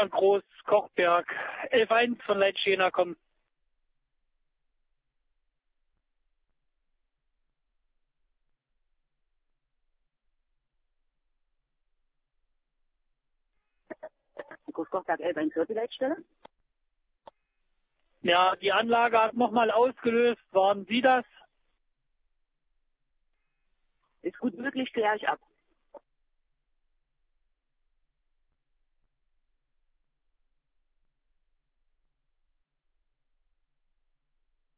Groß, Kochberg, 11-1 von Leitschena kommen. Großkochberg 11-1 hört die Leitstelle? Ja, die Anlage hat nochmal ausgelöst. Waren Sie das? Ist gut möglich, kläre ich ab.